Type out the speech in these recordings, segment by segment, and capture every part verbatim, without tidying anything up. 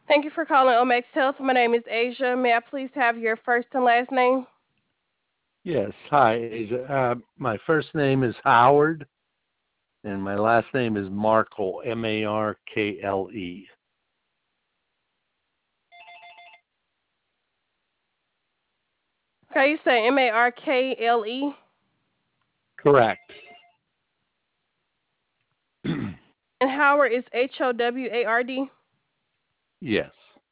Thank you for calling Omex Health. My name is Asia. May I please have your first and last name? Yes. Hi, Asia. Uh, my first name is Howard, and my last name is Markle, M A R K L E. Okay, you say M A R K L E. Correct. And Howard is H O W A R D. Yes.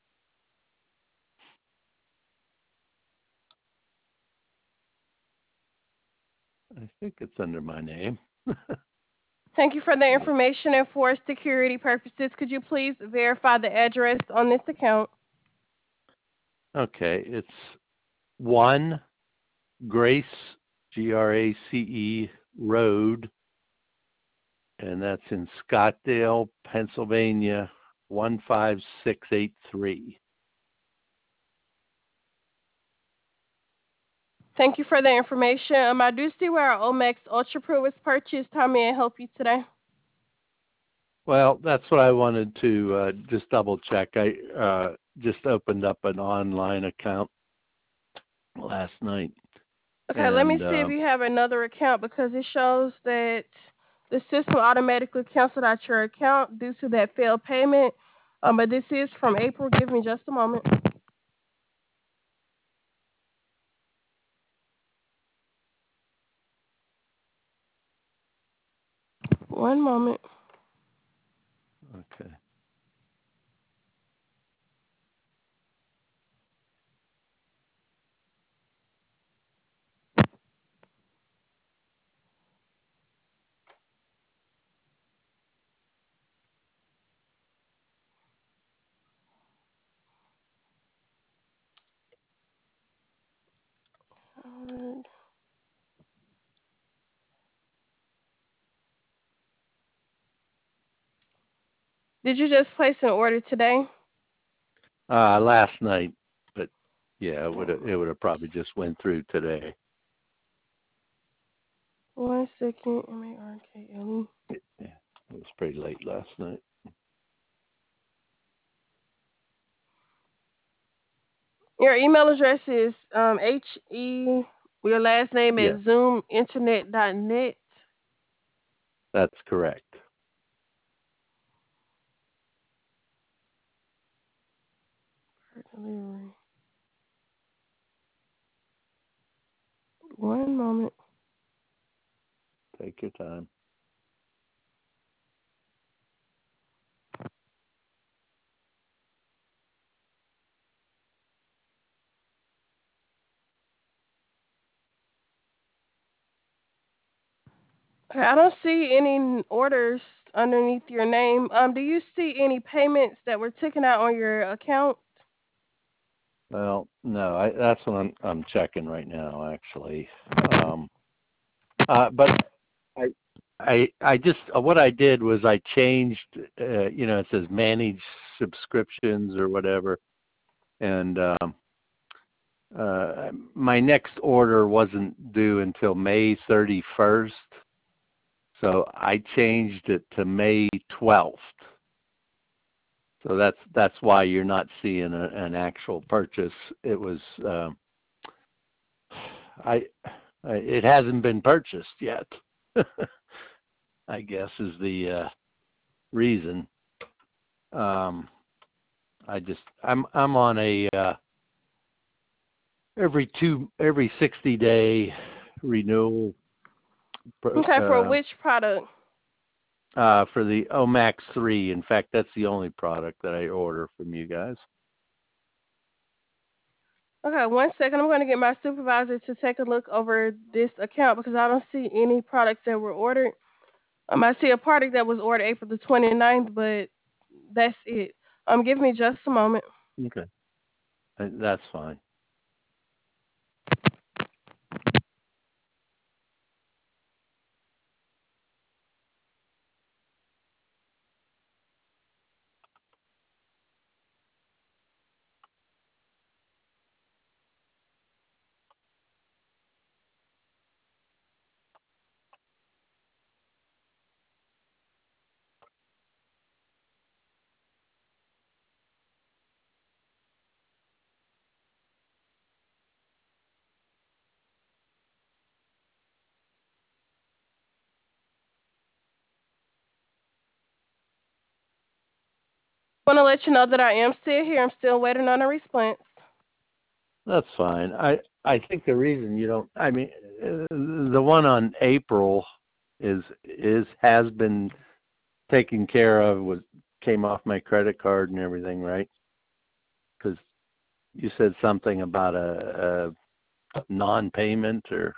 I think it's under my name. Thank you for the information, and for security purposes, could you please verify the address on this account? Okay. It's one Grace, G R A C E Road, and that's in Scottsdale, Pennsylvania, one five six eight three. Thank you for the information. Um, I do see where our Omex Ultra Pro was purchased. How may I help you today? Well, that's what I wanted to uh, just double check. I uh, just opened up an online account last night, Okay, let me and see if um, you have another account because it shows that the system automatically canceled out your account due to that failed payment. Um, but this is from April. Give me just a moment. One moment. okay. Did you just place an order today? Uh, last night, but yeah, it would have it would have probably just went through today. One second. M A R K L E. Yeah, it was pretty late last night. Your email address is um, H E, your last name Yes, is zoom internet dot net. that's correct. Delivery. One moment. Take your time. Okay, I don't see any orders underneath your name. Um, do you see any payments that were taken out on your account? Well, no, I, that's what I'm I'm checking right now, actually. Um, uh, but I I I just uh, what I did was I changed. Uh, you know, it says manage subscriptions or whatever, and um, uh, my next order wasn't due until May thirty-first, so I changed it to May twelfth. So that's that's why you're not seeing a, an actual purchase. It was um, I, I it hasn't been purchased yet. I guess is the uh, reason. Um, I just I'm I'm on a uh, every two every sixty day renewal Okay, for uh, which product? uh, for the Omax three. In fact, that's the only product that I order from you guys. Okay, one second. I'm going to get my supervisor to take a look over this account because I don't see any products that were ordered. Um, I see a product that was ordered April the 29th, but that's it. Um, give me just a moment. Okay, Uh, that's fine. Want to let you know that I am still here. I'm still waiting on a response. That's fine. I I think the reason you don't, I mean, uh, the one on April is is has been taken care of. Was came off my credit card and everything, right? Because you said something about a, a non-payment or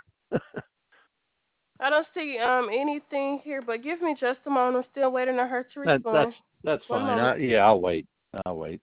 I don't see um anything here, but give me just a moment. I'm still waiting on her to that. That's respond. that's One fine. I, moment. yeah, I'll wait. I'll wait.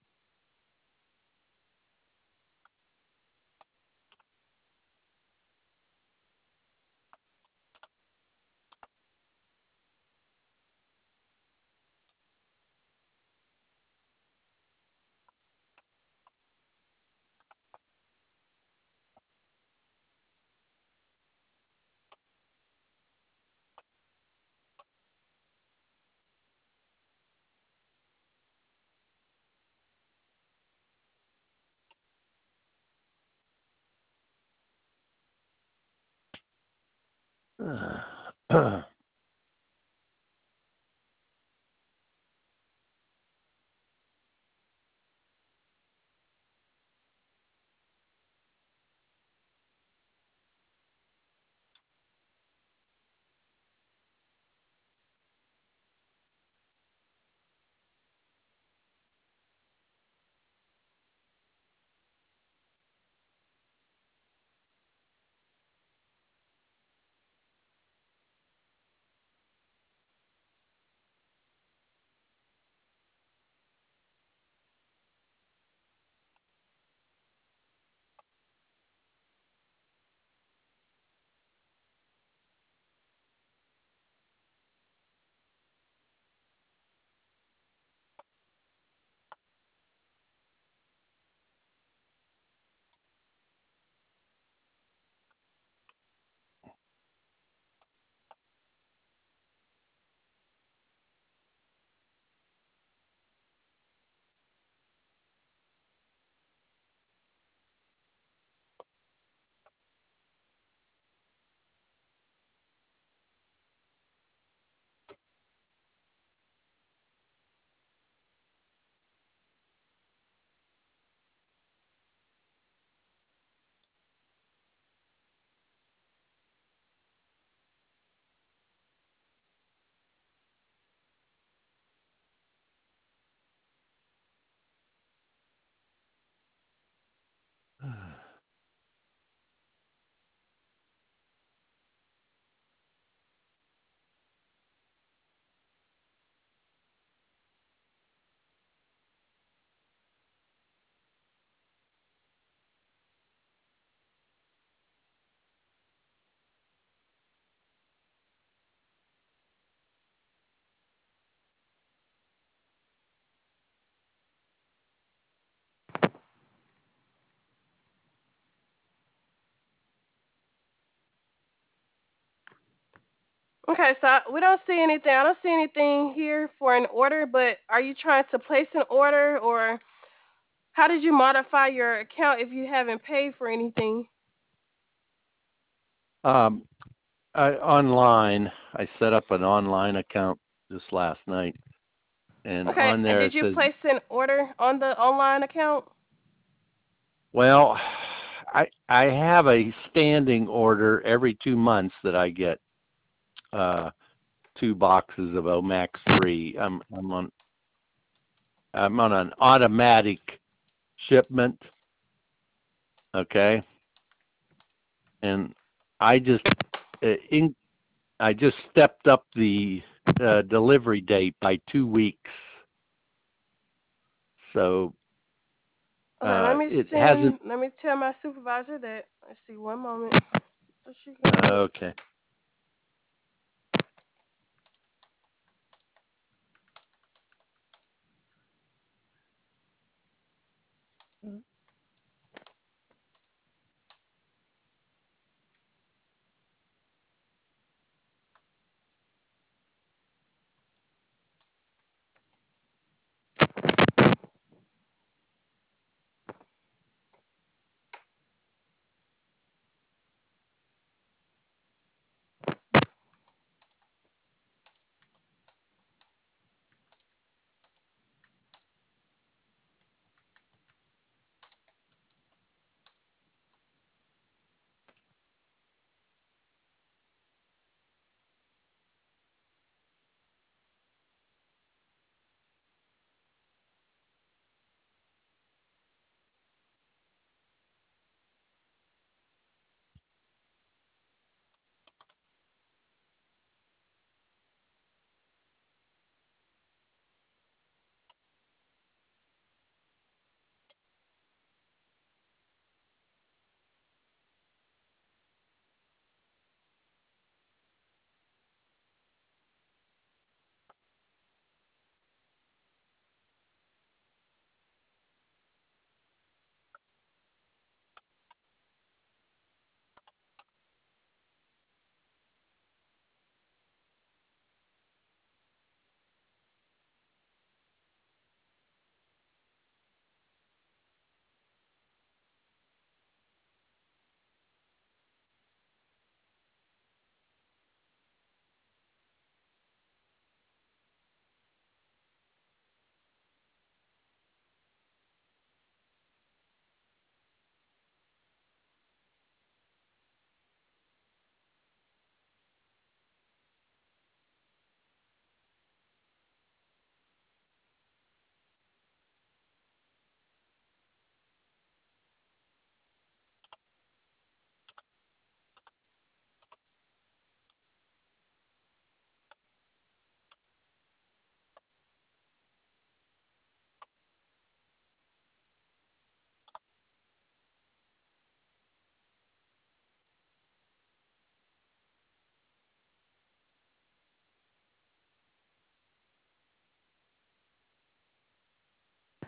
Okay, so I- we don't see anything. I don't see anything here for an order, but are you trying to place an order or how did you modify your account if you haven't paid for anything? um, I, online, I set up an online account just last night, and Okay, on and there did it you says, place an order on the online account? well, I I have a standing order every two months that I get uh, two boxes of Omax three. I'm I'm on I'm on an automatic shipment, okay, and I just uh, in, I just stepped up the uh, delivery date by two weeks, so Okay, let uh, me it hasn't. send. Let me tell my supervisor that. Let's see, one moment. So she can. Okay.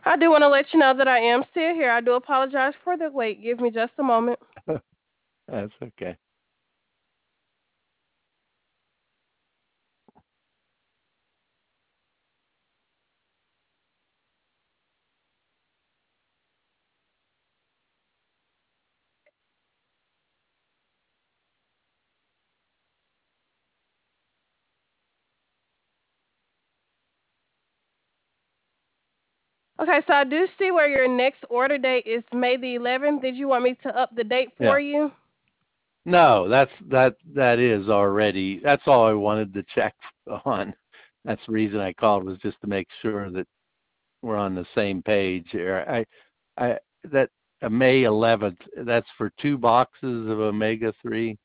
I do want to let you know that I am still here. I do apologize for the wait. Give me just a moment. That's okay. Okay, so I do see where your next order date is May the eleventh. Did you want me to up the date for Yeah. you? No, that's that that is already. That's all I wanted to check on. That's the reason I called, was just to make sure that we're on the same page here. I, I that uh, May eleventh. That's for two boxes of omega three.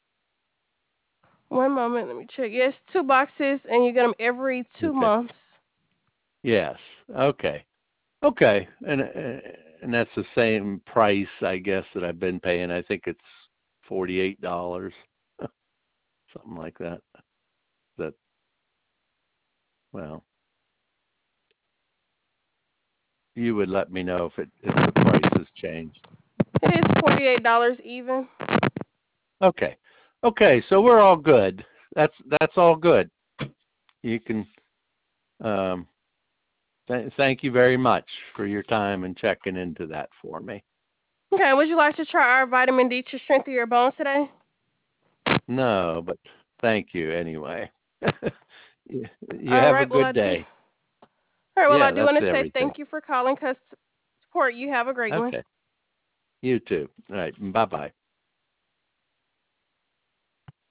One moment, let me check. Yes, two boxes, and you get them every two Okay. months. Yes. Okay. Okay. And uh, and that's the same price, I guess, that I've been paying. I think it's forty-eight dollars, something like that. That well, you would let me know if it if the price has changed. It is forty-eight dollars even. Okay. Okay. So we're all good. That's that's all good. You can. Um, th- thank you very much for your time and checking into that for me. Okay, would you like to try our vitamin D to strengthen your bones today? No, but thank you anyway. you you All have a right, well, I good do. day. All right, well, I Yeah, do that's want to say everything. thank you for calling Cust Support. You have a great one. Okay. You too. All right. Bye bye.